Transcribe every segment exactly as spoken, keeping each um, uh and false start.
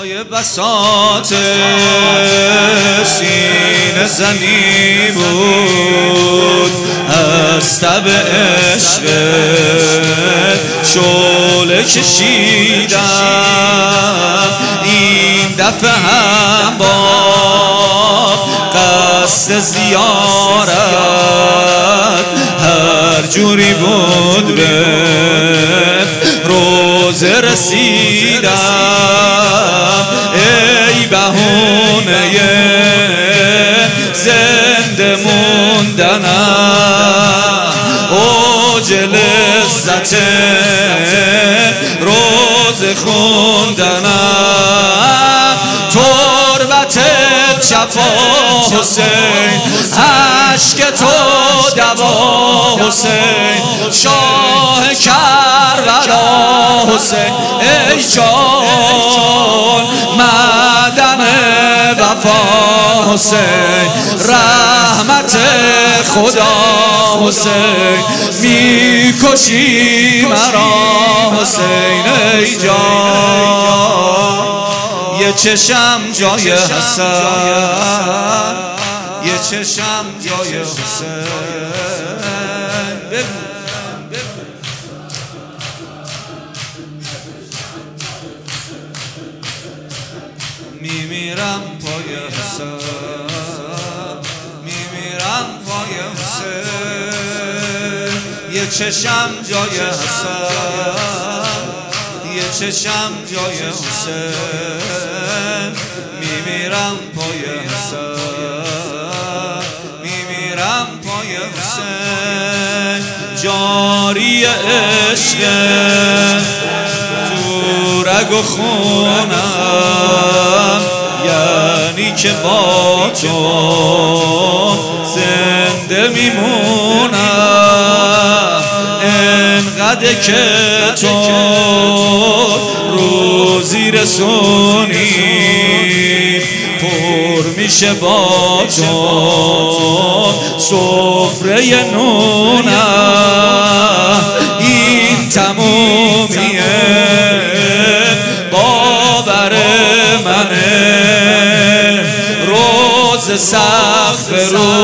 جای بساط سینه زنی بود، از تب عشق شعله کشیدم. این دفعه هم با قصد زیارت هر جوری بود به روزه رسیدم. ای بهونه زنده موندنم، اوج لذت روزه خوندنم. تربت شفا حسین، عشق تو دوا حسین، شاه کربلا حسین. ای جان معدن وفا حسین، رحمت خدا حسین، میکشی مرا حسین. ای جان یه چشم جای حسن، یه چشم جای حسین. میمیرم پای حسین، میمیرم پای حسین. یه چشم جای حسن، یه چشم جای حسین. میمیرم پای حسین، میمیرم پای حسین. جاری عشق تو رگ و خونم، یعنی که با تو زنده میمونم. انقدر که تو روزی رسونی، پر میشه با تو سفره نونم. این تمومیه باور منه، روز سقف رو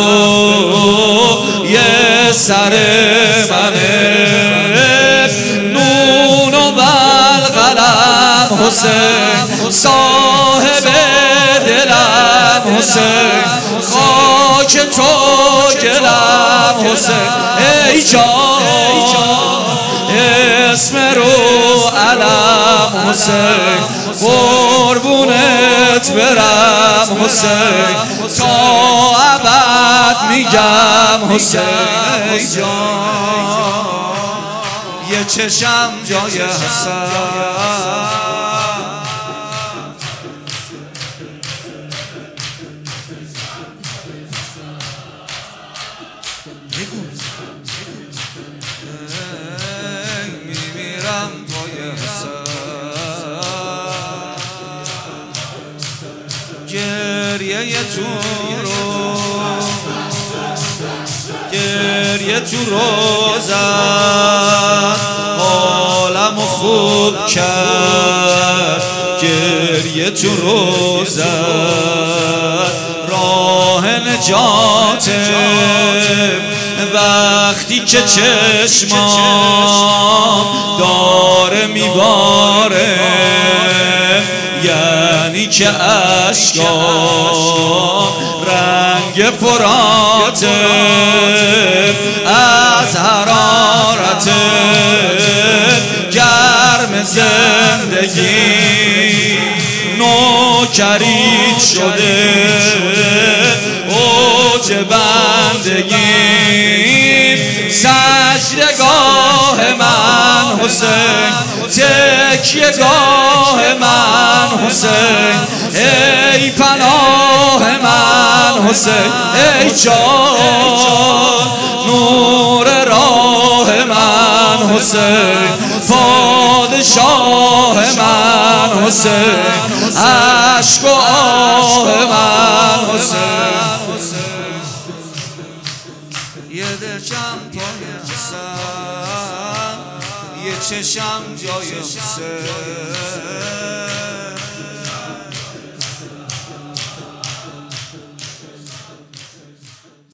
یه سر منه. نون و قلم حسین، صاحب دلم حسین، خاک تو گلم حسین. ای جان اسم رو علم حسین، قربونت برم حسین، تا ابد میگم حسین. ای جان یه چشم جای حسن، میمیرم پای حسن. گریه تو رو، گریه تو روزم عالمو خوب کرد. گریه تو روزم راه نجاتم، وقتی که چشمام داره میباره، یعنی که اشکام رنگ فراته. از حرارت گرم زندگی نوکرید شده، اوج بندگی. سجدگاه من حسین، تکیه گاه من حسین. ای پناه من حسین، ای جان نور راه من حسین، پادشاه من حسین، عشق و آه من حسین. یه دلشم پای حسین، یه چشم جای حسین.